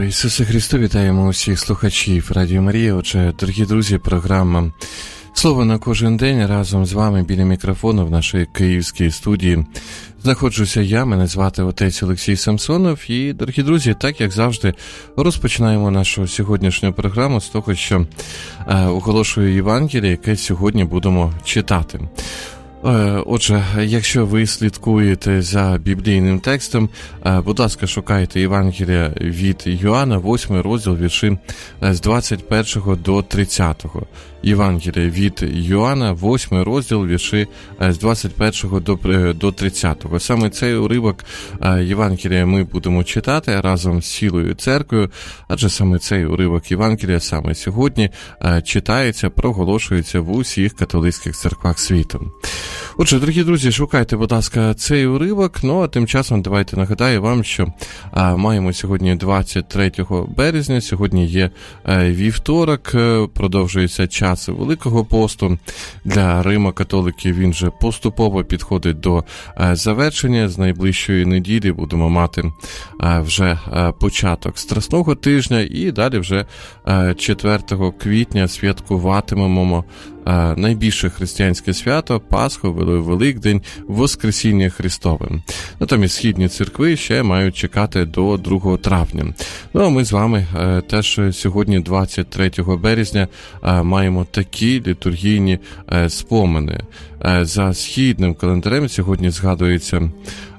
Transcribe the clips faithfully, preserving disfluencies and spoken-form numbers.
Ісусе Христу, вітаємо усіх слухачів Радіо Марія. Отже, дорогі друзі, програма «Слово на кожен день» разом з вами біля мікрофону в нашій київській студії. Знаходжуся я, мене звати отець Олексій Самсонов. І, дорогі друзі, так як завжди, розпочинаємо нашу сьогоднішню програму з того, що е, оголошую Євангеліє, яке сьогодні будемо читати. Отже, якщо ви слідкуєте за біблійним текстом, будь ласка, шукайте Євангелія від Йоанна, восьмий розділ, вірші з двадцять першого до тридцятого. Євангелія від Йоанна, восьмий розділ, вірші з двадцять першого до тридцятого. Саме цей уривок Євангелія ми будемо читати разом з цілою церквою, адже саме цей уривок Євангелія саме сьогодні читається, проголошується в усіх католицьких церквах світу. Отже, дорогі друзі, шукайте, будь ласка, цей уривок. Ну, а тим часом давайте нагадаю вам, що а, маємо сьогодні двадцять третього березня, сьогодні є а, вівторок, а, продовжується час Великого посту. Для Римо-католиків він вже поступово підходить до а, завершення. З найближчої неділі будемо мати а, вже а, початок Страсного тижня і далі вже а, четвертого квітня святкуватимемо найбільше християнське свято – Пасху, Великдень, Воскресіння Христове. Натомість східні церкви ще мають чекати до другого травня. Ну, а ми з вами теж сьогодні, двадцять третього березня, маємо такі літургійні спомини. За східним календарем сьогодні згадується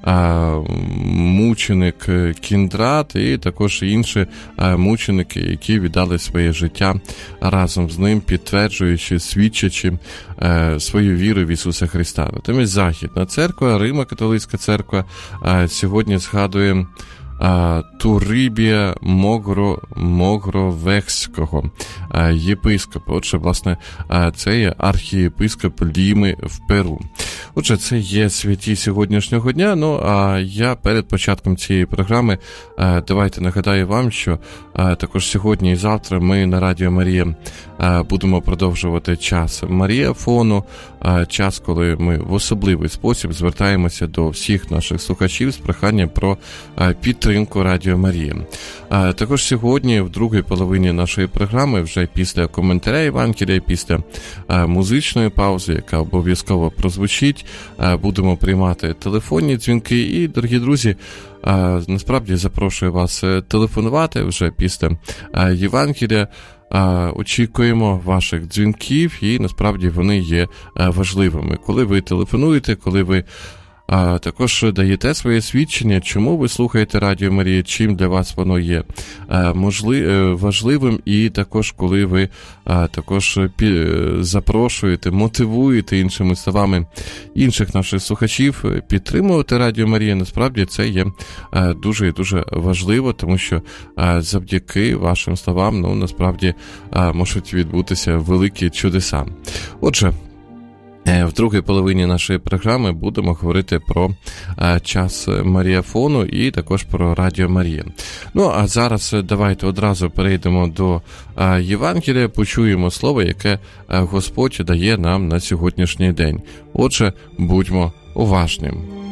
мученик Кіндрат і також інші мученики, які віддали своє життя разом з ним, підтверджуючи, свідчачи свою віру в Ісуса Христа. Натомість Західна церква, Римо-католицька церква сьогодні згадує Турибія Могро, Могровекського єпископа. Отже, власне, це є архієпископ Ліми в Перу. Отже, це є святі сьогоднішнього дня. Ну, а я перед початком цієї програми давайте нагадаю вам, що також сьогодні і завтра ми на Радіо Марія будемо продовжувати час Маріафону, час, коли ми в особливий спосіб звертаємося до всіх наших слухачів з проханням про підтримку Радіо Марія. Також сьогодні, в другій половині нашої програми, вже після коментаря Євангелія, після музичної паузи, яка обов'язково прозвучить, будемо приймати телефонні дзвінки. І, дорогі друзі, насправді запрошую вас телефонувати вже після Євангелія. Очікуємо ваших дзвінків, і насправді вони є важливими. Коли ви телефонуєте, коли ви а також даєте своє свідчення, чому ви слухаєте Радіо Марія, чим для вас воно є можливим, важливим, і також коли ви також запрошуєте, мотивуєте, іншими словами, інших наших слухачів підтримувати Радіо Марія, насправді це є дуже і дуже важливо, тому що завдяки вашим словам, ну, насправді можуть відбутися великі чудеса. Отже, в другій половині нашої програми будемо говорити про а, час Маріафону і також про Радіо Марія. Ну, а зараз давайте одразу перейдемо до а, Євангелія, почуємо слово, яке а, Господь дає нам на сьогоднішній день. Отже, будьмо уважними.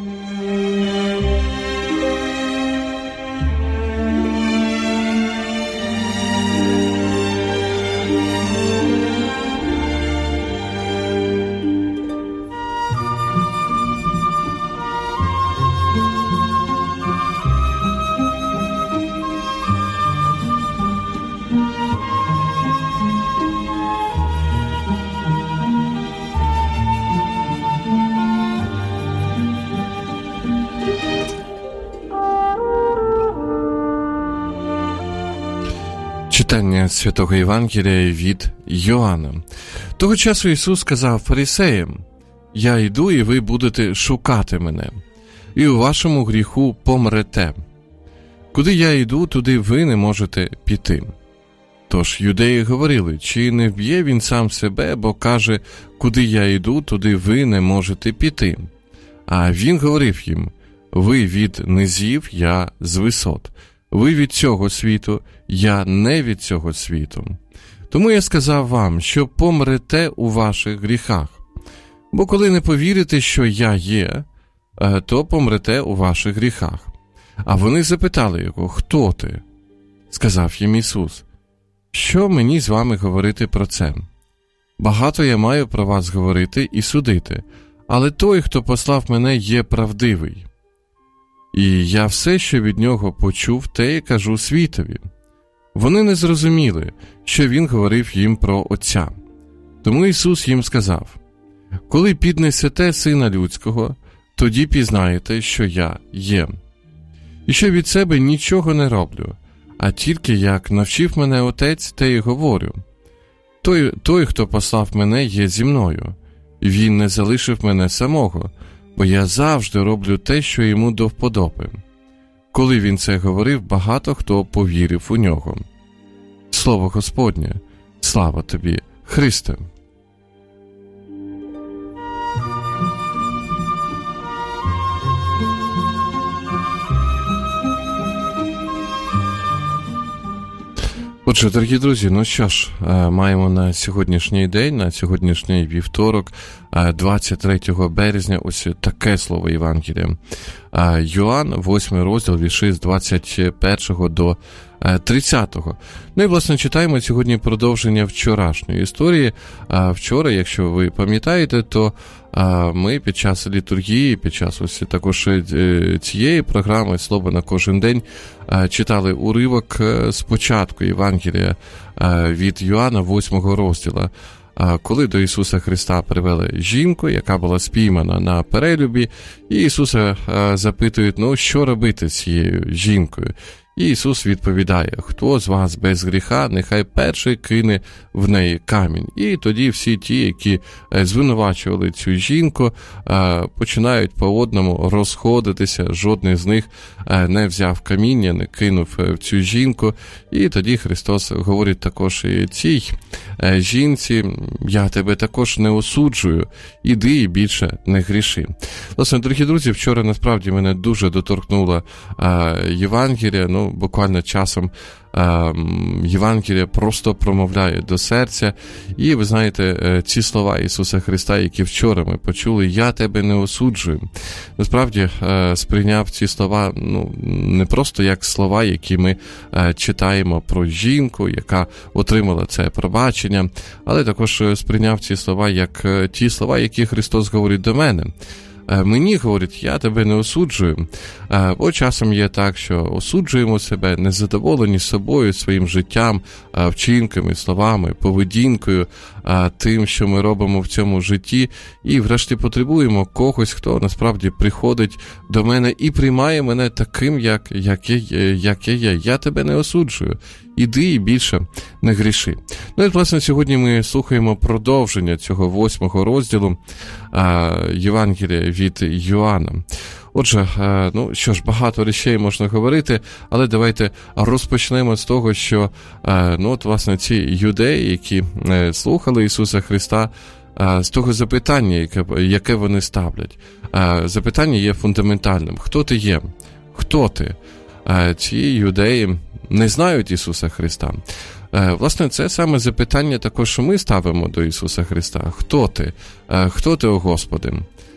Читання Святого Євангелія від Йоанна. Того часу Ісус сказав фарисеям: «Я йду, і ви будете шукати мене, і у вашому гріху помрете. Куди я йду, туди ви не можете піти». Тож юдеї говорили: «Чи не вб'є він сам себе, бо каже, куди я йду, туди ви не можете піти?» А він говорив їм: «Ви від низів, я з висот. Ви від цього світу, я не від цього світу. Тому я сказав вам, що помрете у ваших гріхах. Бо коли не повірите, що я є, то помрете у ваших гріхах». А вони запитали його: «Хто ти?» сказав їм Ісус: «Що мені з вами говорити про це? Багато я маю про вас говорити і судити, але той, хто послав мене, є правдивий. І я все, що від нього почув, те й кажу світові». Вони не зрозуміли, що він говорив їм про Отця. Тому Ісус їм сказав: «Коли піднесете Сина Людського, тоді пізнаєте, що я є. І що від себе нічого не роблю, а тільки як навчив мене Отець, те й говорю. Той, той, хто послав мене, є зі мною. Він не залишив мене самого, бо я завжди роблю те, що йому до вподоби». Коли він це говорив, багато хто повірив у нього. Слово Господнє. Слава тобі, Христе! Отже, дорогі друзі, ну що ж, маємо на сьогоднішній день, на сьогоднішній вівторок, двадцять третього березня, ось таке слово Євангелія. Йоанн, восьмий розділ, вірші з двадцять першого до тридцятого. Ну і, власне, читаємо сьогодні продовження вчорашньої історії. Вчора, якщо ви пам'ятаєте, то ми під час літургії, під час ось також цієї програми «Слово на кожен день» читали уривок з початку Євангелія від Йоанна, восьмого розділу. Коли до Ісуса Христа привели жінку, яка була спіймана на перелюбі, і Ісуса запитують: ну, що робити з цією жінкою? І Ісус відповідає: хто з вас без гріха, нехай перший кине в неї камінь. І тоді всі ті, які звинувачували цю жінку, починають по одному розходитися, жодний з них не взяв каміння, не кинув в цю жінку. І тоді Христос говорить також і цій жінці: я тебе також не осуджую, іди і більше не гріши. Власне, дорогі друзі, вчора насправді мене дуже доторкнула Євангелія, ну, буквально часом Євангелія просто промовляє до серця. І ви знаєте, ці слова Ісуса Христа, які вчора ми почули: я тебе не осуджую, насправді сприйняв ці слова, ну, не просто як слова, які ми читаємо про жінку, яка отримала це пробачення, але також сприйняв ці слова як ті слова, які Христос говорить до мене. Мені говорить: я тебе не осуджую. Бо часом є так, що осуджуємо себе, незадоволені собою, своїм життям, вчинками, словами, поведінкою, тим, що ми робимо в цьому житті, і врешті потребуємо когось, хто насправді приходить до мене і приймає мене таким, як, як, я, як я є. Я тебе не осуджую. Іди і більше не гріши. Ну і, власне, сьогодні ми слухаємо продовження цього восьмого розділу Євангелія від Йоанна. Отже, ну що ж, багато речей можна говорити, але давайте розпочнемо з того, що, ну от, власне, ці юдеї, які слухали Ісуса Христа, з того запитання, яке, яке вони ставлять. Запитання є фундаментальним. Хто ти є? Хто ти? Ці юдеї не знають Ісуса Христа. Власне, це саме запитання також, що ми ставимо до Ісуса Христа. Хто ти? Хто ти, о Господи?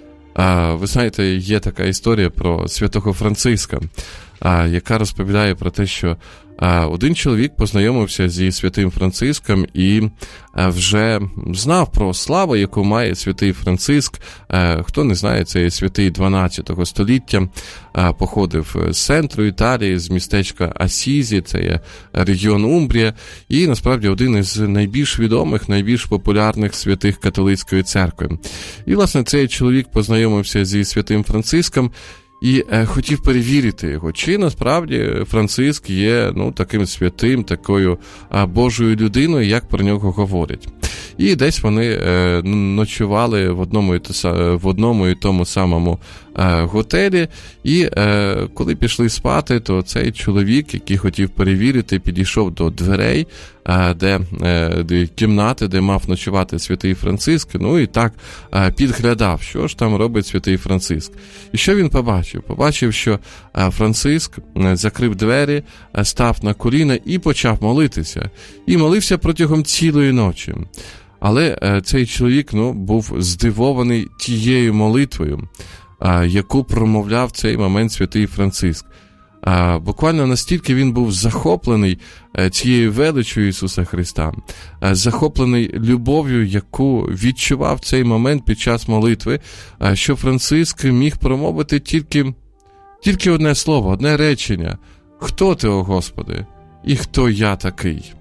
Ви знаєте, є така історія про святого Франциска, яка розповідає про те, що один чоловік познайомився зі святим Франциском і вже знав про славу, яку має святий Франциск. Хто не знає, це є святий дванадцятого століття, походив з центру Італії, з містечка Асізі, це є регіон Умбрія, і насправді один із найбільш відомих, найбільш популярних святих католицької церкви. І, власне, цей чоловік познайомився зі святим Франциском і е, хотів перевірити його, чи насправді Франциск є, ну, таким святим, такою а, Божою людиною, як про нього говорять. І десь вони е, ночували в одному і, то, в одному і тому самому е, готелі, і е, коли пішли спати, то цей чоловік, який хотів перевірити, підійшов до дверей, е, де, е, де кімнати, де мав ночувати святий Франциск, ну і так е, підглядав, що ж там робить святий Франциск. І що він побачив? Побачив, що е, Франциск е, закрив двері, е, став на коліна і почав молитися. І молився протягом цілої ночі. Але е, цей чоловік, ну, був здивований тією молитвою, е, яку промовляв в цей момент святий Франциск. А, буквально настільки він був захоплений цією величчю Ісуса Христа, захоплений любов'ю, яку відчував в цей момент під час молитви, що Франциск міг промовити тільки, тільки одне слово, одне речення: «Хто ти, о Господи, і хто я такий?»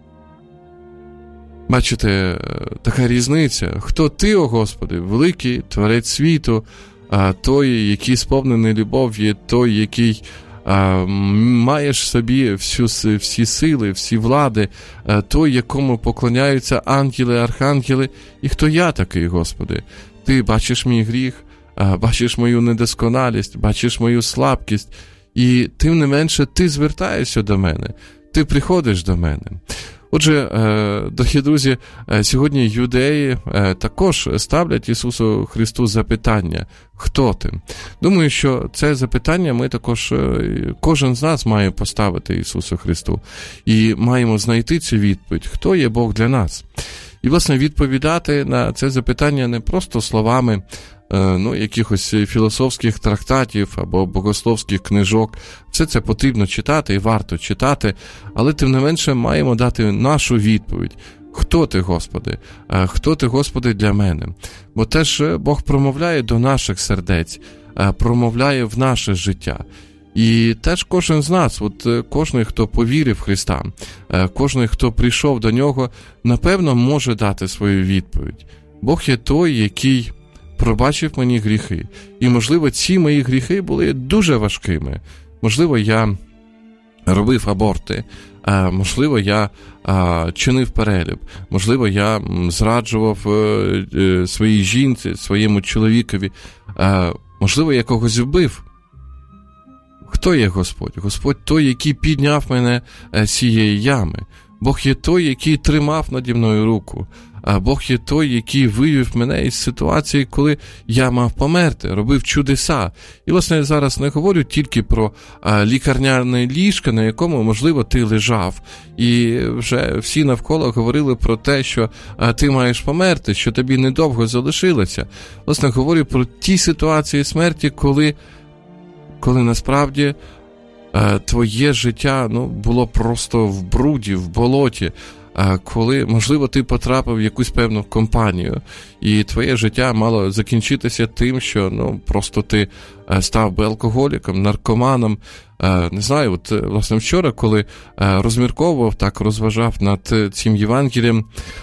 Бачите, така різниця. Хто ти, о Господи, великий Творець світу, той, який сповнений любов'ю, той, який а, маєш в собі всю, всі сили, всі влади, а, той, якому поклоняються ангели, архангели. І хто я такий, Господи? Ти бачиш мій гріх, а, бачиш мою недосконалість, бачиш мою слабкість, і тим не менше ти звертаєшся до мене, ти приходиш до мене. Отже, дорогі друзі, сьогодні юдеї також ставлять Ісусу Христу запитання: «Хто ти?». Думаю, що це запитання ми також, кожен з нас має поставити Ісусу Христу. І маємо знайти цю відповідь: хто є Бог для нас? І, власне, відповідати на це запитання не просто словами ну, якихось філософських трактатів або богословських книжок. Все це потрібно читати і варто читати, але тим не менше маємо дати нашу відповідь. Хто ти, Господи? Хто ти, Господи, для мене? Бо теж Бог промовляє до наших сердець, промовляє в наше життя. І теж кожен з нас, от кожен, хто повірив в Христа, кожен, хто прийшов до Нього, напевно, може дати свою відповідь. Бог є той, який пробачив мені гріхи. І, можливо, ці мої гріхи були дуже важкими. Можливо, я робив аборти, а, можливо, я а, чинив перелюб, можливо, я зраджував а, своїй жінці, своєму чоловікові, а, можливо, я когось вбив. Хто є Господь? Господь той, який підняв мене з цієї ями. Бог є той, який тримав наді мною руку. А Бог є той, який вивів мене із ситуації, коли я мав померти, робив чудеса. І, власне, я зараз не говорю тільки про а, лікарняне ліжко, на якому, можливо, ти лежав. І вже всі навколо говорили про те, що а, ти маєш померти, що тобі недовго залишилося. Власне, говорю про ті ситуації смерті, коли, коли насправді а, твоє життя ну, було просто в бруді, в болоті. Коли, можливо, ти потрапив в якусь певну компанію, і твоє життя мало закінчитися тим, що ну, просто ти став би алкоголіком, наркоманом. Не знаю, от, власне, вчора, коли розмірковував, так розважав над цим Євангелієм,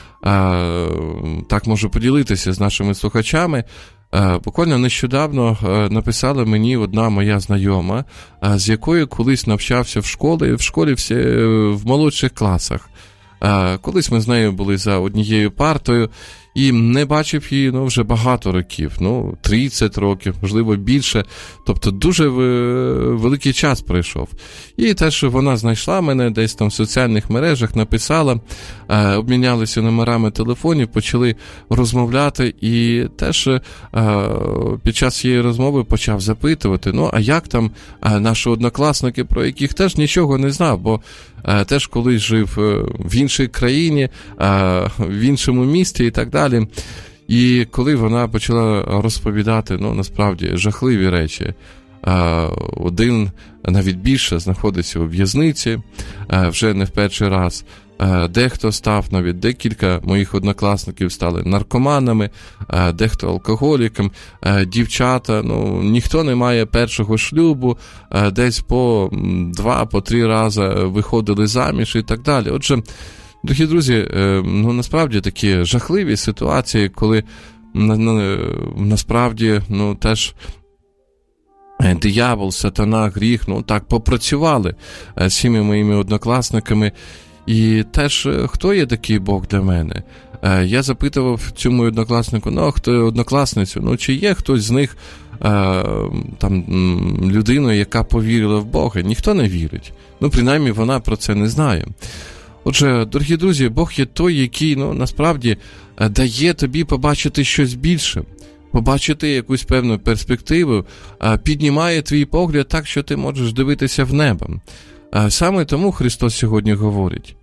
так можу поділитися з нашими слухачами. Буквально нещодавно написала мені одна моя знайома, з якою колись навчався в школі, в школі всі, в молодших класах. Колись ми з нею були за однією партою і не бачив її ну, вже багато років, ну, тридцять років, можливо, більше, тобто дуже великий час пройшов. І теж вона знайшла мене десь там в соціальних мережах, написала, обмінялися номерами телефонів, почали розмовляти, і теж під час цієї розмови почав запитувати, ну, а як там наші однокласники, про яких теж нічого не знав, бо теж колись жив в іншій країні, в іншому місті і так далі. І коли вона почала розповідати, ну, насправді, жахливі речі, один, навіть більше, знаходиться у в'язниці, вже не в перший раз. Дехто став, навіть декілька моїх однокласників стали наркоманами, дехто алкоголіком, дівчата, ну, ніхто не має першого шлюбу, десь по два, по три рази виходили заміж і так далі. Отже, дорогі друзі, ну, насправді такі жахливі ситуації, коли насправді, ну, теж диявол, сатана, гріх, ну, так попрацювали з цими моїми однокласниками. І теж, хто є такий Бог для мене? Я запитував цьому однокласнику, ну, хто однокласницю, ну, чи є хтось з них там людиною, яка повірила в Бога? Ніхто не вірить. Ну, принаймні, вона про це не знає. Отже, дорогі друзі, Бог є той, який, ну, насправді, дає тобі побачити щось більше, побачити якусь певну перспективу, піднімає твій погляд так, що ти можеш дивитися в небо. Саме тому Христос сьогодні говорить,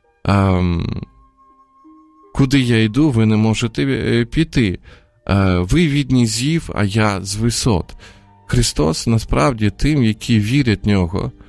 куди я йду, ви не можете піти. Ви від низів, а я з висот. Христос, насправді, тим, які вірять в Нього,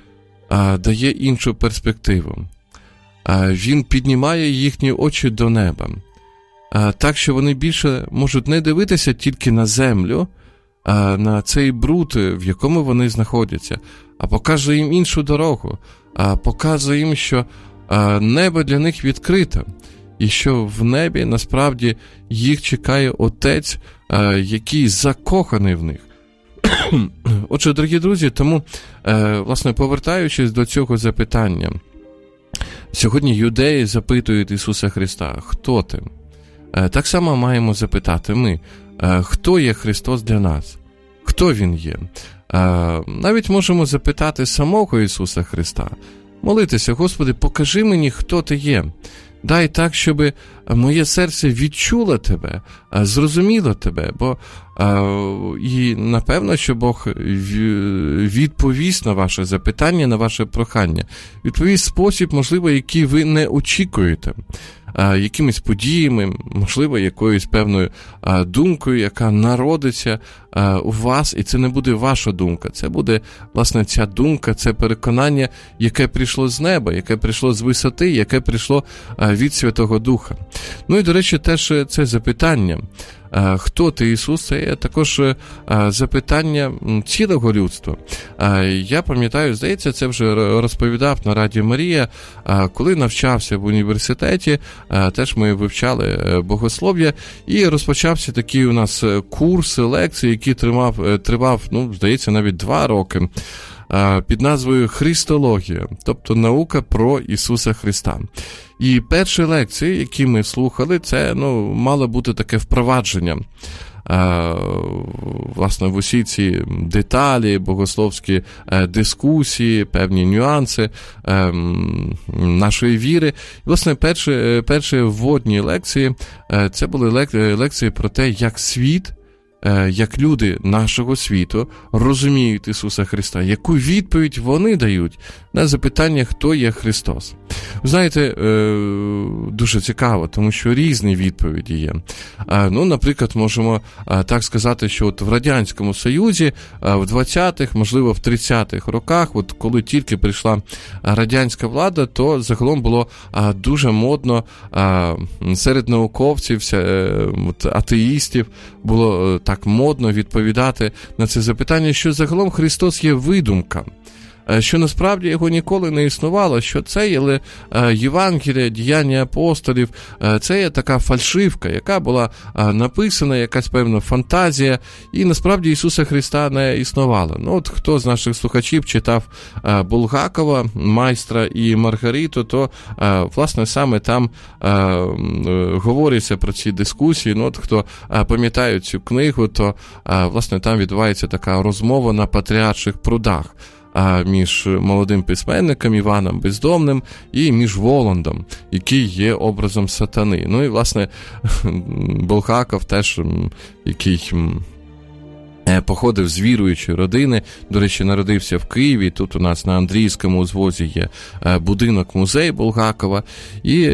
дає іншу перспективу. Він піднімає їхні очі до неба, так, що вони більше можуть не дивитися тільки на землю, на цей бруд, в якому вони знаходяться, а показує їм іншу дорогу, показує їм, що небо для них відкрите, і що в небі насправді їх чекає Отець, який закоханий в них. Отже, дорогі друзі, тому, власне, повертаючись до цього запитання, сьогодні юдеї запитують Ісуса Христа: «Хто ти?» Так само маємо запитати ми: хто є Христос для нас? Хто Він є? Навіть можемо запитати самого Ісуса Христа, молитися: «Господи, покажи мені, хто ти є. Дай так, щоб моє серце відчуло тебе, зрозуміло тебе». Бо і напевно, що Бог відповість на ваше запитання, на ваше прохання. Відповість в спосіб, можливо, який ви не очікуєте. Якимись подіями, можливо, якоюсь певною думкою, яка народиться у вас, і це не буде ваша думка, це буде, власне, ця думка, це переконання, яке прийшло з неба, яке прийшло з висоти, яке прийшло від Святого Духа. Ну і, до речі, теж це запитання: хто ти, Ісус? Це також запитання цілого людства. Я пам'ятаю, здається, це вже розповідав на Радіо Марія, коли навчався в університеті, теж ми вивчали богослов'я, і розпочався такий у нас курс, лекції, який тривав, тривав, ну, здається, навіть два роки, під назвою «Христологія», тобто наука про Ісуса Христа. І перші лекції, які ми слухали, це, ну, мало бути таке впровадження, власне, в усі ці деталі, богословські дискусії, певні нюанси нашої віри. І, власне, перші, перші вводні лекції, це були лекції про те, як світ, як люди нашого світу розуміють Ісуса Христа, яку відповідь вони дають на запитання, хто є Христос. Ви знаєте, дуже цікаво, тому що різні відповіді є. Ну, наприклад, можемо так сказати, що от в Радянському Союзі в двадцятих, можливо, в тридцятих роках, от коли тільки прийшла радянська влада, то загалом було дуже модно серед науковців, атеїстів, було так модно відповідати на це запитання, що загалом Христос є видумка, що насправді його ніколи не існувало, що це є Євангелія, діяння апостолів, це є така фальшивка, яка була написана, якась певна фантазія, і насправді Ісуса Христа не існувало. Ну, от хто з наших слухачів читав Булгакова, «Майстра і Маргариту», то, власне, саме там говориться про ці дискусії. Ну, от хто пам'ятає цю книгу, то, власне, там відбувається така розмова на Патріарших прудах між молодим письменником Іваном Бездомним і між Воландом, який є образом сатани. Ну і, власне, Булгаков теж, який походив з віруючої родини, до речі, народився в Києві, тут у нас на Андріївському узвозі є будинок-музей Булгакова, і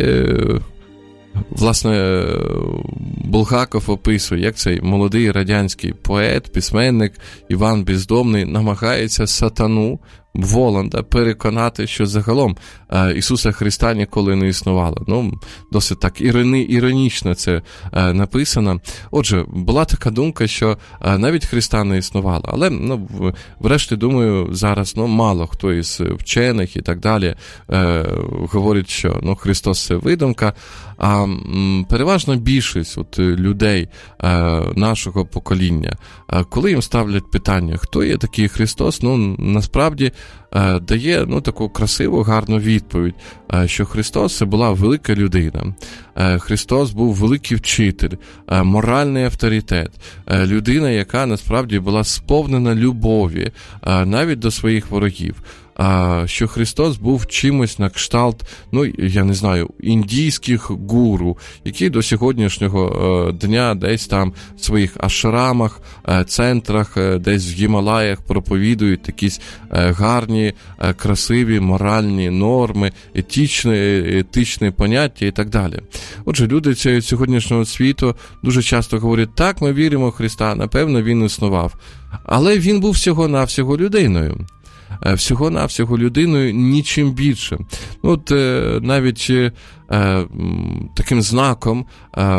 власне, Булгаков описує, як цей молодий радянський поет, письменник Іван Бездомний намагається сатану, Воланда, переконати, що загалом Ісуса Христа ніколи не існувало. Ну, досить так іроні, іронічно це написано. Отже, була така думка, що навіть Христа не існувало. Але, ну, врешті, думаю, зараз, ну, мало хто із вчених і так далі е, говорить, що, ну, Христос – це видумка. А м, переважно більшість от, людей е, нашого покоління, е, коли їм ставлять питання, хто є такий Христос, ну, насправді е, дає, ну, таку красиву, гарну відповідь, е, що Христос – це була велика людина. Е, Христос був великий вчитель, е, моральний авторитет, е, людина, яка насправді була сповнена любові е, навіть до своїх ворогів. Що Христос був чимось на кшталт, ну, я не знаю, індійських гуру, які до сьогоднішнього дня десь там в своїх ашрамах, центрах, десь в Гімалаях проповідують якісь гарні, красиві, моральні норми, етичні, етичні поняття і так далі. Отже, люди сьогоднішнього світу дуже часто говорять, так, ми віримо в Христа, напевно, він існував. Але він був всього-навсього людиною. всього-навсього людиною, нічим більше. Ну, от навіть таким знаком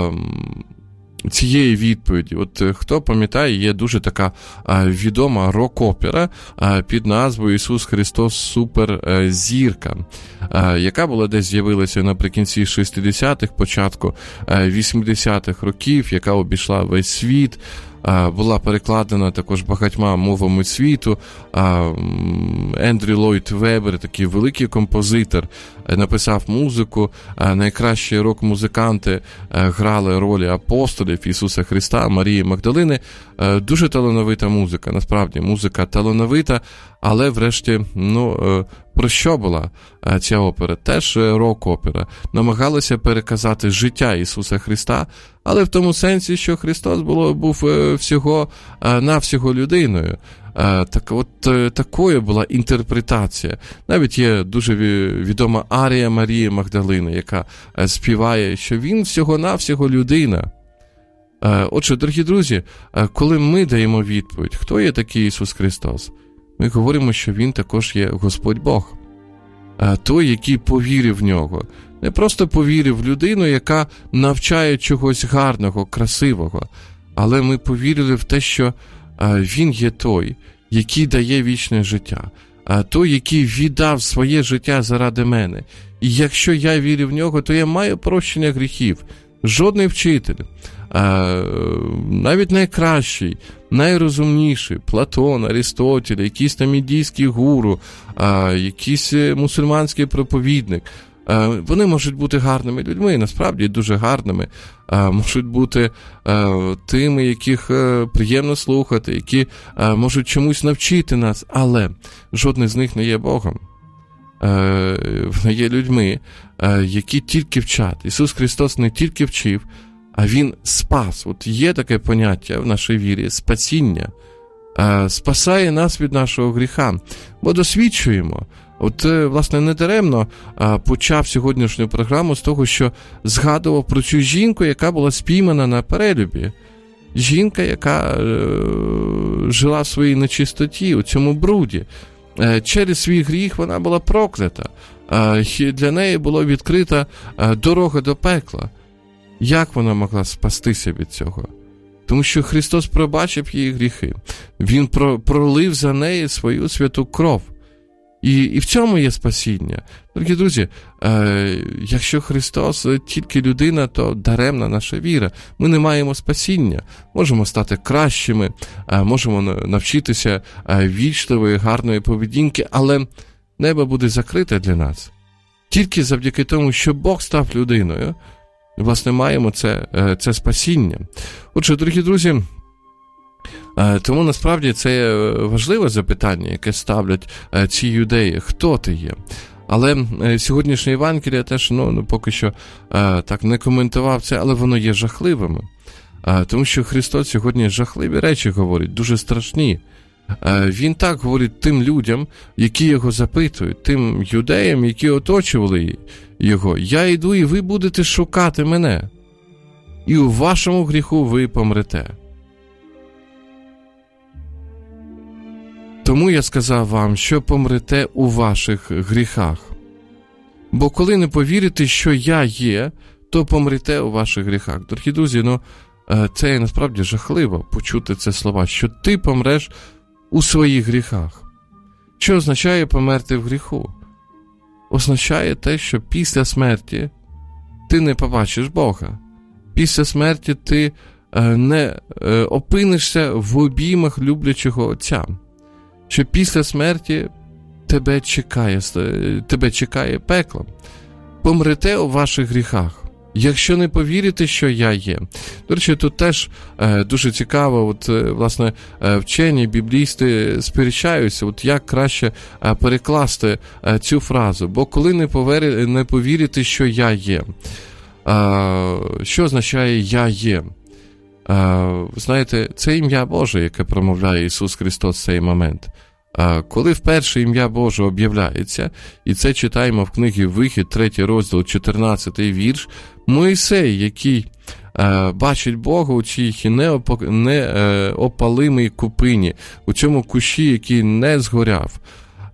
цієї відповіді. От хто пам'ятає, є дуже така а, відома рок-опера а, під назвою «Ісус Христос Суперзірка», а, яка була десь з'явилася наприкінці шістдесятих, початку а, вісімдесятих років, яка обійшла весь світ, а, була перекладена також багатьма мовами світу. А, Ендрю Ллойд Вебер, такий великий композитор, написав музику, найкращі рок-музиканти грали ролі апостолів Ісуса Христа, Марії Магдалини. Дуже талановита музика, насправді, музика талановита, але врешті, ну, про що була ця опера? Теж рок-опера. Намагалися переказати життя Ісуса Христа, але в тому сенсі, що Христос було, був всього-навсього людиною. Так, от такою була інтерпретація. Навіть є дуже відома арія Марії Магдалини, яка співає, що він всього-навсього людина. Отже, дорогі друзі, коли ми даємо відповідь, хто є такий Ісус Христос, ми говоримо, що Він також є Господь Бог. Той, який повірив в Нього. Не просто повірив в людину, яка навчає чогось гарного, красивого, але ми повірили в те, що Він є той, який дає вічне життя, той, який віддав своє життя заради мене. І якщо я вірю в Нього, то я маю прощення гріхів. Жодний вчитель, навіть найкращий, найрозумніший, Платон, Арістотель, якийсь там індійський гуру, якийсь мусульманський проповідник, вони можуть бути гарними людьми, насправді дуже гарними, можуть бути тими, яких приємно слухати, які можуть чомусь навчити нас, але жодний з них не є Богом. Вони є людьми, які тільки вчать. Ісус Христос не тільки вчив, а Він спас. От є таке поняття в нашій вірі – спасіння. Спасає нас від нашого гріха. Бо досвідчуємо. От, власне, недаремно почав сьогоднішню програму з того, що згадував про цю жінку, яка була спіймана на перелюбі. Жінка, яка е, жила в своїй нечистоті, у цьому бруді. Е, через свій гріх вона була проклята. Е, для неї була відкрита е, дорога до пекла. Як вона могла спастися від цього? Тому що Христос пробачив її гріхи. Він про, пролив за неї свою святу кров. І, і в цьому є спасіння. Дорогі друзі, е, якщо Христос тільки людина, то даремна наша віра. Ми не маємо спасіння. Можемо стати кращими, е, можемо навчитися е, вічливої, гарної поведінки, але небо буде закрите для нас. Тільки завдяки тому, що Бог став людиною, власне, маємо це, е, це спасіння. Отже, дорогі друзі, тому, насправді, це важливе запитання, яке ставлять ці юдеї. Хто ти є? Але сьогоднішня Євангелія теж, ну, поки що так не коментував це, але воно є жахливим. Тому що Христос сьогодні жахливі речі говорить, дуже страшні. Він так говорить тим людям, які його запитують, тим юдеям, які оточували його. Я йду, і ви будете шукати мене. І у вашому гріху ви помрете. Тому я сказав вам, що помрете у ваших гріхах. Бо коли не повірите, що я є, то помрете у ваших гріхах. Дорогі друзі, ну, це насправді жахливо почути це слова, що ти помреш у своїх гріхах. Що означає померти в гріху? Означає те, що після смерті ти не побачиш Бога. Після смерті ти не опинишся в обіймах люблячого Отця. Що після смерті тебе чекає, тебе чекає пекло. Помрете у ваших гріхах, якщо не повірите, що я є. До речі, тут теж е, дуже цікаво, от, е, власне, е, вчені, біблісти сперечаються, от як краще е, перекласти е, цю фразу. Бо коли не, повері, не повірите, що я є. Е, що означає «я є»? Uh, знаєте, це ім'я Боже, яке промовляє Ісус Христос в цей момент. Uh, коли вперше ім'я Боже об'являється, і це читаємо в книгі Вихід, третій розділ, чотирнадцятий вірш, Мойсей, який uh, бачить Бога у цій неопалимій купині, у цьому кущі, який не згоряв,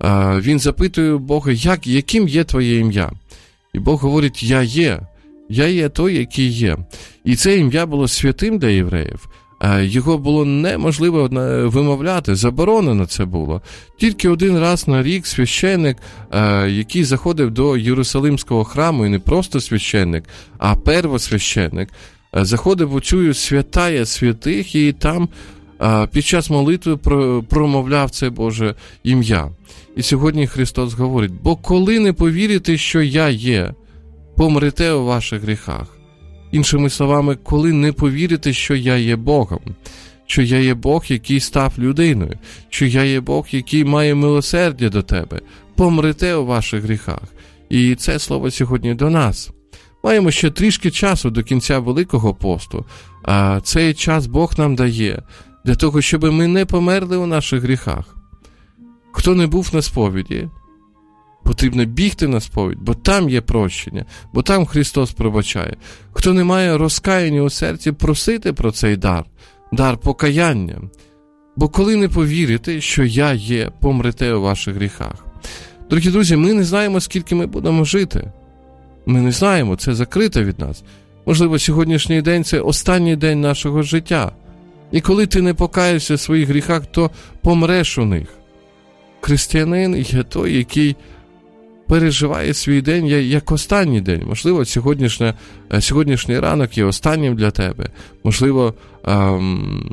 він запитує Бога, як, яким є твоє ім'я? І Бог говорить, я є, я є той, який є. І це ім'я було святим для євреїв. Його було неможливо вимовляти, заборонено це було. Тільки один раз на рік священник, який заходив до Єрусалимського храму, і не просто священник, а первосвященник, заходив у цю святая святих і там під час молитви промовляв це Боже ім'я. І сьогодні Христос говорить, бо коли не повірите, що я є, помрете у ваших гріхах. Іншими словами, коли не повірите, що я є Богом, що я є Бог, який став людиною, що я є Бог, який має милосердя до тебе, помрете у ваших гріхах. І це слово сьогодні до нас. Маємо ще трішки часу до кінця Великого посту, а цей час Бог нам дає для того, щоб ми не померли у наших гріхах. Хто не був на сповіді, потрібно бігти на сповідь, бо там є прощення, бо там Христос пробачає. Хто не має розкаяння у серці, просити про цей дар, дар покаяння. Бо коли не повірите, що я є, помрете у ваших гріхах. Дорогі друзі, ми не знаємо, скільки ми будемо жити. Ми не знаємо, це закрито від нас. Можливо, сьогоднішній день – це останній день нашого життя. І коли ти не покаєшся в своїх гріхах, то помреш у них. Християнин є той, який переживає свій день як останній день. Можливо, сьогоднішня, сьогоднішній ранок є останнім для тебе. Можливо, ем,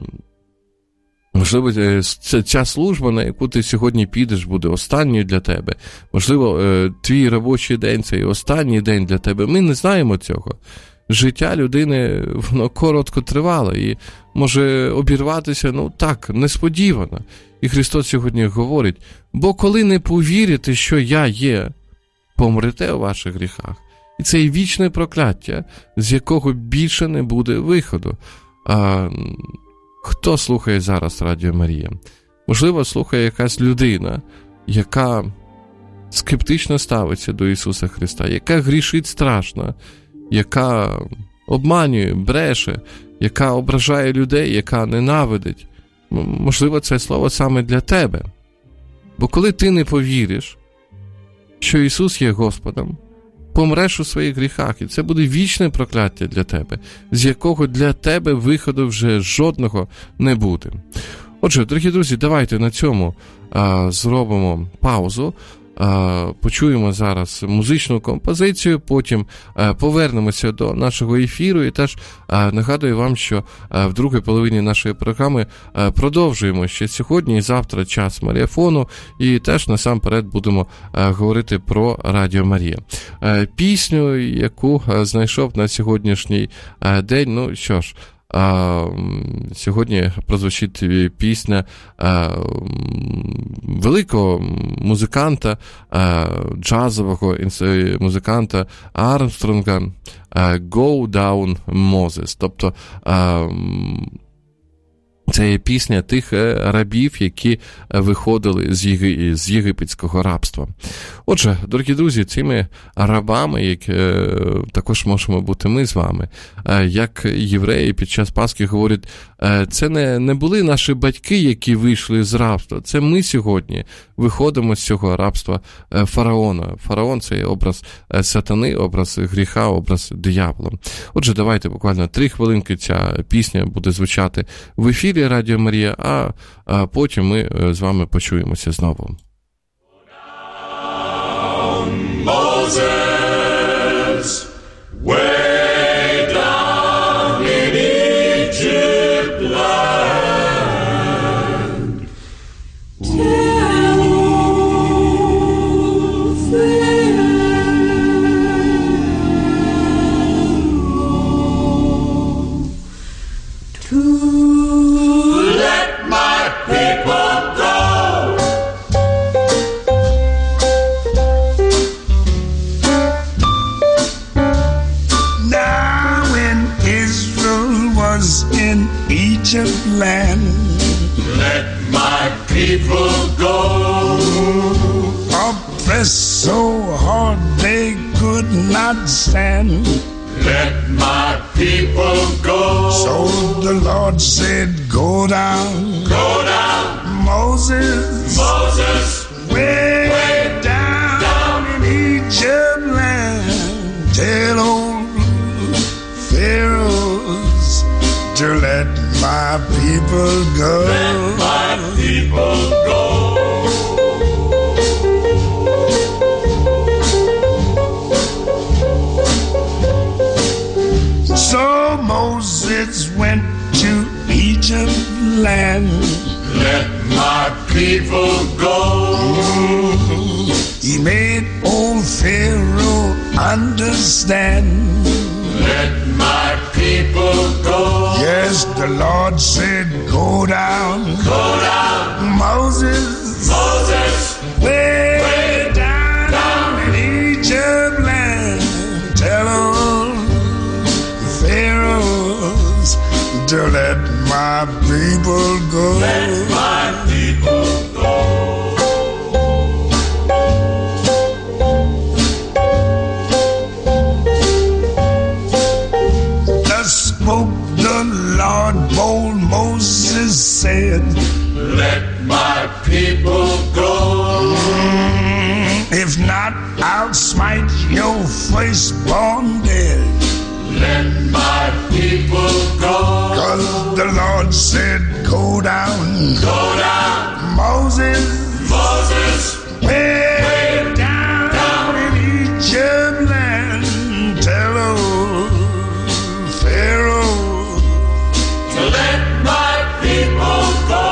можливо, ця служба, на яку ти сьогодні підеш, буде останньою для тебе. Можливо, е, твій робочий день – це і останній день для тебе. Ми не знаємо цього. Життя людини, воно коротко тривало і може обірватися, ну так, несподівано. І Христос сьогодні говорить, бо коли не повірите, що я є, помрете у ваших гріхах. І це і вічне прокляття, з якого більше не буде виходу. А, хто слухає зараз Радіо Марія? Можливо, слухає якась людина, яка скептично ставиться до Ісуса Христа, яка грішить страшно, яка обманює, бреше, яка ображає людей, яка ненавидить. Можливо, це слово саме для тебе. Бо коли ти не повіриш, що Ісус є Господом, помреш у своїх гріхах, і це буде вічне прокляття для тебе, з якого для тебе виходу вже жодного не буде. Отже, дорогі друзі, давайте на цьому а, зробимо паузу. Почуємо зараз музичну композицію, потім повернемося до нашого ефіру і теж нагадую вам, що в другій половині нашої програми продовжуємо ще сьогодні і завтра час марафону і теж насамперед будемо говорити про Радіо Марія. Пісню, яку знайшов на сьогоднішній день, ну що ж, А, сьогодні прозвучить пісня а, великого музиканта, а, джазового музиканта Армстронга «Go Down Moses». Тобто а, це є пісня тих рабів, які виходили з, Єги... з єгипетського рабства. Отже, дорогі друзі, цими рабами, які також можемо бути ми з вами, як євреї під час Пасхи говорять, це не, не були наші батьки, які вийшли з рабства, це ми сьогодні виходимо з цього рабства фараона. Фараон – це образ сатани, образ гріха, образ диявола. Отже, давайте буквально три хвилинки ця пісня буде звучати в ефірі Радіо Марія, а, а потім ми з вами почуємося знову. Moses, way down in Egypt land, tell Pharaoh to let my people go. In Egypt land, let my people go. Oppressed so hard they could not stand, let my people go. So the Lord said, go down, go down, Moses, Moses, way, way down, down in Egypt land. Tell old Pharaohs to let my people go. Let my people go. So Moses went to Egypt land. Let my people go. Mm-hmm. He made old Pharaoh understand. Let my people go. Yes, the Lord said, go down. Go down. Moses. Moses. Way, way down, down in Egypt land. Tell them, Pharaohs, to let my people go. Let my people go. Spoke the Lord, bold Moses said, let my people go. Mm, if not, I'll smite your firstborn dead. Let my people go. 'Cause the Lord said, go down. Go down. Moses. Moses. Way, way down, down in Egypt land. Tell them, to let my people go.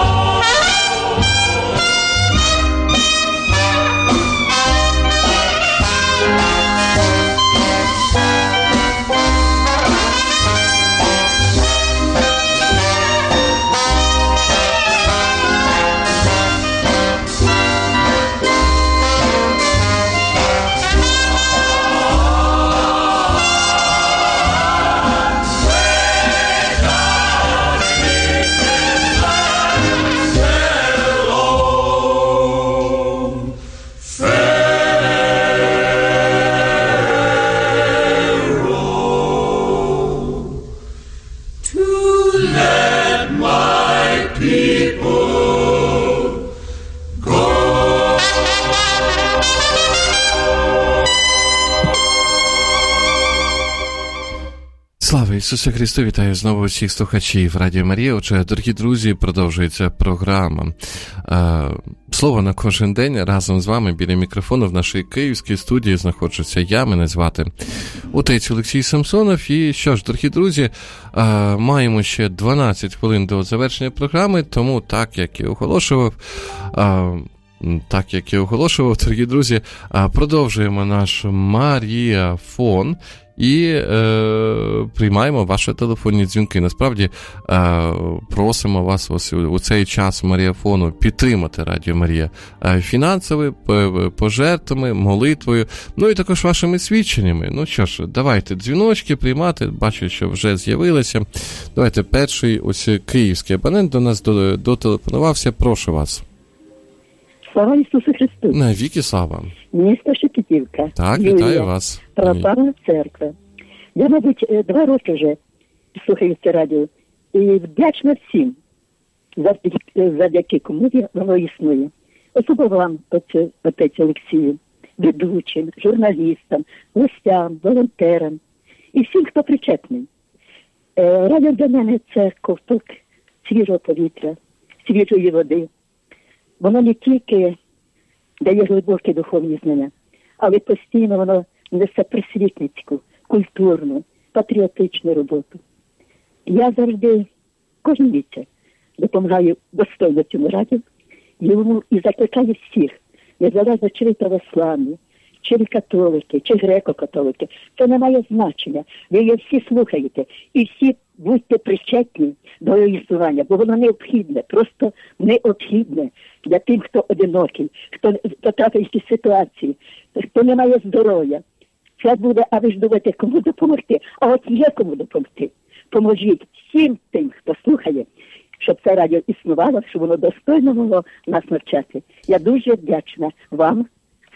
Слава Ісусу Христу! Вітаю знову всіх слухачів Радіо Марія. Отже, дорогі друзі, продовжується програма «Слово на кожен день». Разом з вами біля мікрофону в нашій київській студії знаходжуся я, мене звати отець Олексій Самсонов. І що ж, дорогі друзі, маємо ще дванадцять хвилин до завершення програми, тому так, як і оголошував, Так, як і оголошував, дорогі друзі, продовжуємо наш Маріафон і е, приймаємо ваші телефонні дзвінки. Насправді, е, просимо вас ось у цей час Маріафону підтримати Радіо Марія фінансово, пожертвами, молитвою, ну і також вашими свідченнями. Ну що ж, давайте дзвіночки приймати, бачу, що вже з'явилися. Давайте перший ось київський абонент до нас дотелефонувався, прошу вас. Слава Ісусу Христу! Навіки слава! Місто Шепетівка. Так, Юлія, вітаю вас. Православна церква. Я, мабуть, два роки вже слухаю це радіо. І вдячна всім, завдяки, завдяки кому воно існує. Особливо вам, отець, отець Олексію, ведучим, журналістам, гостям, волонтерам і всім, хто причетний. Радіо для мене – це ковток свіжого повітря, свіжої води. Воно не тільки дає глибокі духовні знання, але постійно воно несе просвітницьку, культурну, патріотичну роботу. Я завжди, кожен місяць, допомагаю достойно цьому радіо, йому і закликаю всіх, незалежно чи ви православні, чи ви католики, чи греко-католики, це не має значення. Ви її всі слухаєте і всі будьте причетні до її існування, бо воно необхідне, просто необхідне для тим, хто одинокий, хто потрапив в якісь ситуації, хто не має здоров'я. Це буде, а ви ж думаєте, кому допомогти? А от є кому допомогти. Поможіть всім тим, хто слухає, щоб це радіо існувало, щоб воно достойно могло нас навчати. Я дуже вдячна вам,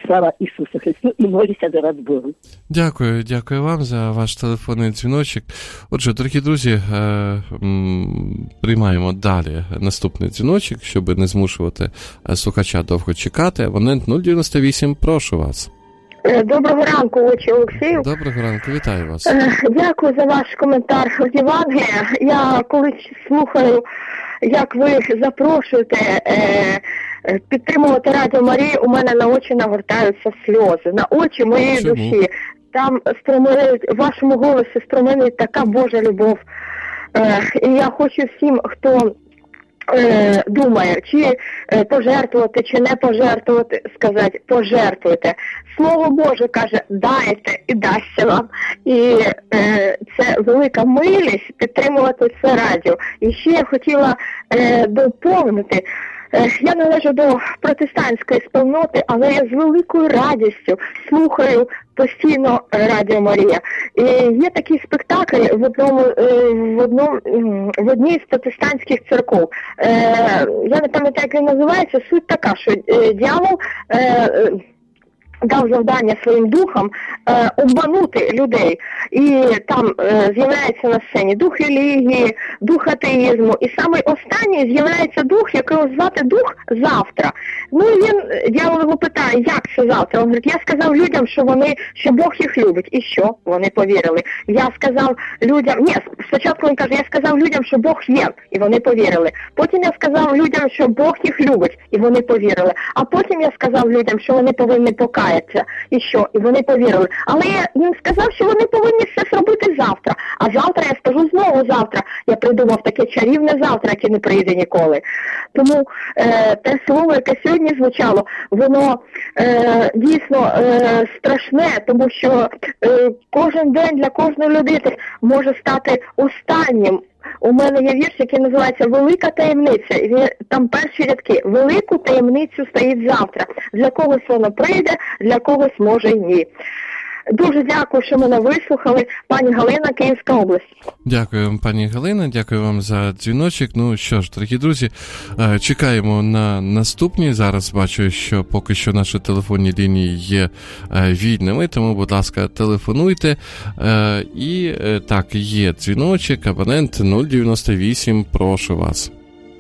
Слава Ісусу Христу і молюся за вас Богу. Дякую, дякую вам за ваш телефонний дзвіночок. Отже, дорогі друзі, приймаємо далі наступний дзвіночок, щоб не змушувати слухача довго чекати. Абонент нуль дев'яносто вісім, прошу вас. Доброго ранку, отче Олексію. Доброго ранку, вітаю вас. Дякую за ваш коментар з Євангелія. Я коли слухаю, як ви запрошуєте е, підтримувати Радіо Марію, у мене на очі нагортаються сльози, на очі моєї Чому? душі. Там струменить, в вашому голосі струменить така Божа любов. Е, і я хочу всім, хто е, думає, чи е, пожертвувати, чи не пожертвувати, сказати, пожертвуйте. Слово Боже каже, дайте і дасться вам. І е, це велика милість підтримувати це радіо. І ще я хотіла е, доповнити. Я належу до протестантської спільноти, але я з великою радістю слухаю постійно Радіо Марія. І є такий спектакль в одному, в одному, в одній з протестантських церков. Я не пам'ятаю, як він називається. Суть така, що дьявол дав завдання своїм духам е, обманути людей. І там е, з'являється на сцені дух релігії, дух атеїзму. І саме останній з'являється дух, якого звати дух завтра. Ну і він, дьявол його питає, як це завтра? Він говорить, я сказав людям, що вони, що Бог їх любить. І що? Вони повірили. Я сказав людям, ні, спочатку він каже, я сказав людям, що Бог є. І вони повірили. Потім я сказав людям, що Бог їх любить. І вони повірили. А потім я сказав людям, що вони повинні покаятися. І що? І вони повірили. Але я їм сказав, що вони повинні все зробити завтра. А завтра я скажу знову завтра. Я придумав таке чарівне завтра, яке не прийде ніколи. Тому е, те слово, яке сьогодні звучало, воно е, дійсно е, страшне, тому що е, кожен день для кожної людини може стати останнім. У мене є вірш, який називається «Велика таємниця». І там перші рядки. «Велику таємницю стоїть завтра. Для когось воно прийде, для когось може й ні». Дуже дякую, що мене вислухали. Пані Галина, Київська область. Дякую вам, пані Галина, дякую вам за дзвіночок. Ну що ж, дорогі друзі, чекаємо на наступні. Зараз бачу, що поки що наші телефонні лінії є вільними, тому, будь ласка, телефонуйте. І так, є дзвіночок, абонент нуль дев'яносто вісім, прошу вас.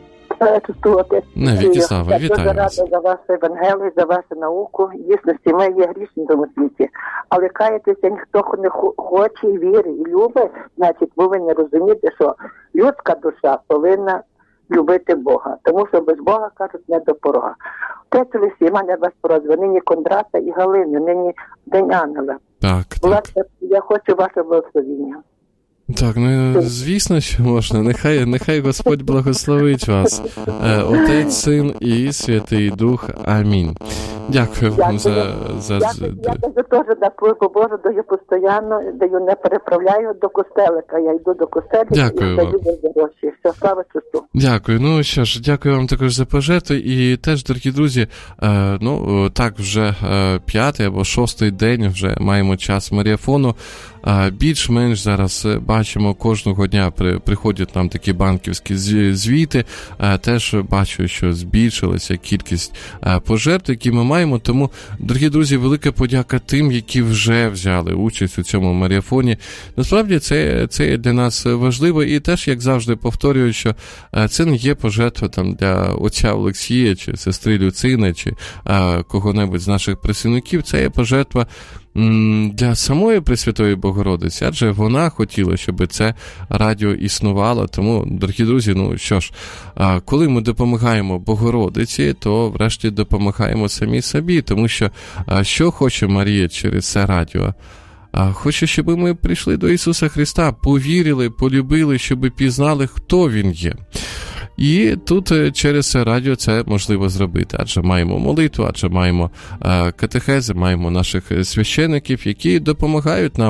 Навіки слава, вітаю вас. Я дуже рада за вашу Евангелію, за вашу науку. Дійсно, ми є грішні в тому світі. Але каятися ніхто не хоче, вірить і любить, значить повинні розуміти, що людська душа повинна любити Бога. Тому що без Бога, кажуть, не до порога. Третю лисі, мене вас просьба, нині Кондрата і Галини, нині День Ангела. Так, так. Власне, я хочу ваше благословення. Так, ну, звісно, що можна. Нехай, нехай Господь благословить вас. Отець, Син і Святий Дух. Амінь. Дякую вам за... за... Я, я, я теж на Службу Божу даю постійно, даю, не переправляю до костелика. Я йду до костелика дякую і даю гроші. Все, слава Христу. Дякую. Ну що ж, дякую вам також за пожертви. І теж, дорогі друзі, ну, так вже п'ятий або шостий день вже маємо час марафону. Більш-менш зараз бачимо, кожного дня приходять нам такі банківські звіти. Теж бачу, що збільшилася кількість пожертв, які ми маємо. Тому, дорогі друзі, велика подяка тим, які вже взяли участь у цьому марафоні. Насправді, це, це для нас важливо. І теж, як завжди, повторюю, що це не є пожертва там для отця Олексія, чи сестри Люцини, чи кого-небудь з наших працівників. Це є пожертва для самої Пресвятої Богородиці, адже вона хотіла, щоб це радіо існувало. Тому, дорогі друзі, ну що ж, коли ми допомагаємо Богородиці, то врешті допомагаємо самі собі, тому що що хоче Марія через це радіо? Хоче, щоб ми прийшли до Ісуса Христа, повірили, полюбили, щоб пізнали, хто Він є. І тут через це радіо це можливо зробити, адже маємо молитву, адже маємо катехези, маємо наших священиків, які допомагають нам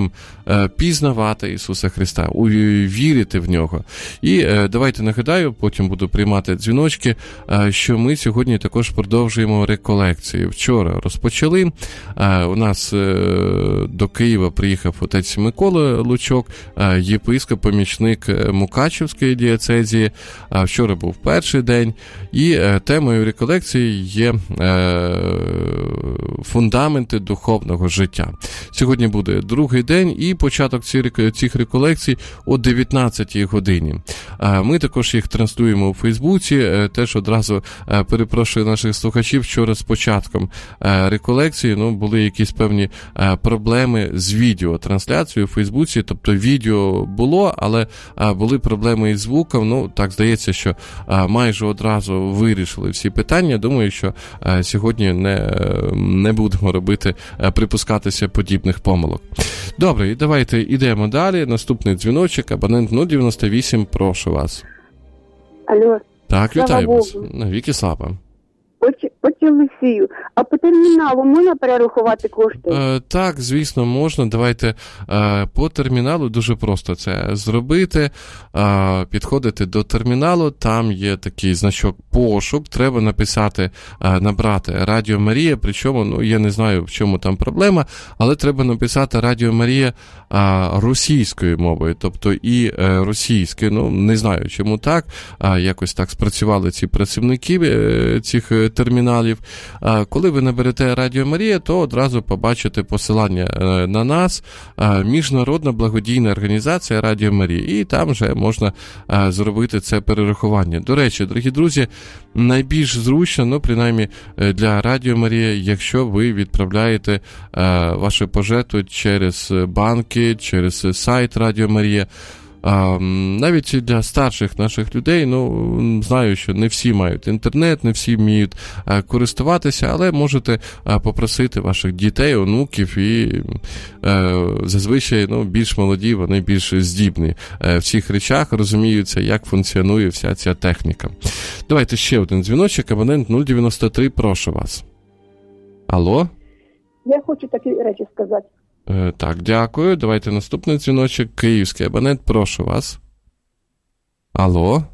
пізнавати Ісуса Христа, вірити в Нього. І давайте нагадаю, потім буду приймати дзвіночки, що ми сьогодні також продовжуємо реколекцію. Вчора розпочали, у нас до Києва приїхав отець Микола Лучок, єпископ, помічник Мукачівської дієцезії. Вчора був перший день, і темою реколекції є фундаменти духовного життя. Сьогодні буде другий день і початок цих реколекцій о дев'ятнадцятій годині. Ми також їх транслюємо у Фейсбуці, теж одразу перепрошую наших слухачів, вчора з початком реколекції, ну, були якісь певні проблеми з відеотрансляцією у Фейсбуці, тобто відео було, але були проблеми із звуком, ну, так здається, що майже одразу вирішили всі питання. Думаю, що сьогодні не, не будемо робити, припускатися подібних помилок. Добре, і давайте йдемо далі. Наступний дзвіночок, абонент нуль дев'яносто вісім, прошу вас. Алло. Так, вітаю вас. Навіки слава. По Олексію, а по терміналу можна перерахувати кошти? Е, так, звісно, можна. Давайте е, по терміналу дуже просто це зробити. Е, підходити до терміналу, там є такий значок пошук, треба написати, е, набрати Радіо Марія, причому, ну, я не знаю, в чому там проблема, але треба написати Радіо Марія е, російською мовою, тобто і е, російською, ну, не знаю, чому так, е, якось так спрацювали ці працівники е, цих терміналів. Коли ви наберете Радіо Марія, то одразу побачите посилання на нас, Міжнародна благодійна організація Радіо Марія, і там вже можна зробити це перерахування. До речі, дорогі друзі, найбільш зручно, ну, принаймні для Радіо Марія, якщо ви відправляєте вашу пожертву через банки, через сайт Радіо Марія. А, навіть для старших наших людей, ну, знаю, що не всі мають інтернет, не всі вміють а, користуватися, але можете а, попросити ваших дітей, онуків, і а, зазвичай, ну, більш молоді, вони більш здібні а, в цих речах, розуміються, як функціонує вся ця техніка. Давайте ще один дзвіночок, абонент нуль дев'яносто три, прошу вас. Алло? Я хочу такі речі сказати. Так, дякую. Давайте наступний дзвіночок. Київський абонент, прошу вас. Алло?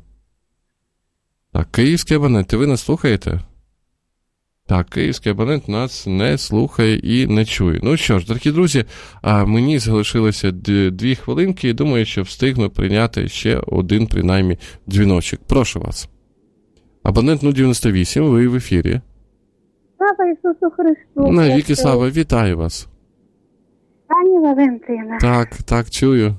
Так, київський абонент, ви нас слухаєте? Так, київський абонент нас не слухає і не чує. Ну що ж, дорогі друзі, мені залишилося дві хвилинки і думаю, що встигну прийняти ще один, принаймні, дзвіночок. Прошу вас. Абонент нуль дев'яносто вісім, ви в ефірі. Слава Ісусу Христу! Навіки слава, вітаю вас. Пані Валентина. Так, так, чую.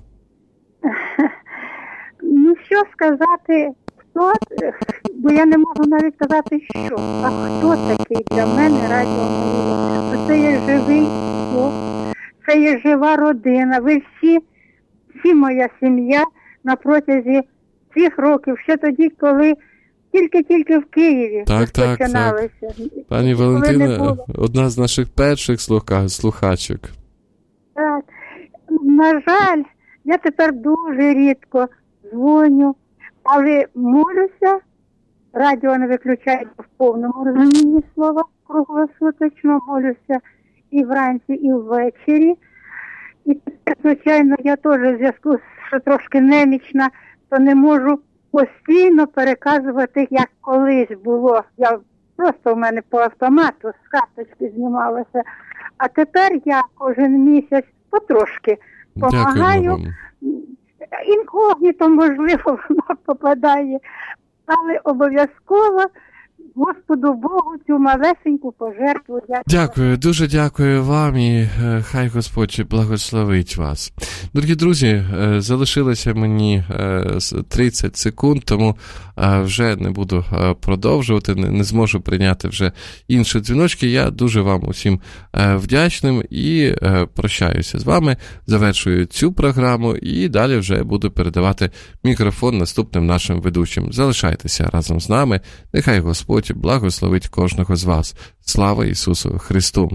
Ну, що сказати, хто, бо я не можу навіть сказати, що, а хто такий для мене Радіо Марія? Це є живий Бог, це є жива родина. Ви всі, всі моя сім'я на протязі цих років, ще тоді, коли тільки-тільки в Києві так, починалися. Так, так. Пані Валентина, одна з наших перших слуха, слухачок. Так, на жаль, я тепер дуже рідко дзвоню, але молюся, радіо не виключається в повному розумінні слова, круглосуточно молюся і вранці, і ввечері. І тепер, звичайно, я теж в зв'язку, що трошки немічна, то не можу постійно переказувати, як колись було. Я просто в мене по автомату з карточки знімалася. А тепер я кожен місяць потрошки допомагаю. Інкогніто, можливо, воно попадає, але обов'язково Господу Богу цю малесеньку пожертву. Я... Дякую, дуже дякую вам і хай Господь благословить вас. Дорогі друзі, залишилося мені тридцять секунд, тому вже не буду продовжувати, не зможу прийняти вже інші дзвіночки. Я дуже вам усім вдячним і прощаюся з вами, завершую цю програму і далі вже буду передавати мікрофон наступним нашим ведучим. Залишайтеся разом з нами, нехай Господь благословить кожного з вас. Слава Ісусу Христу!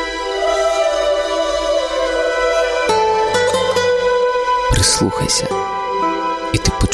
Прислухайся.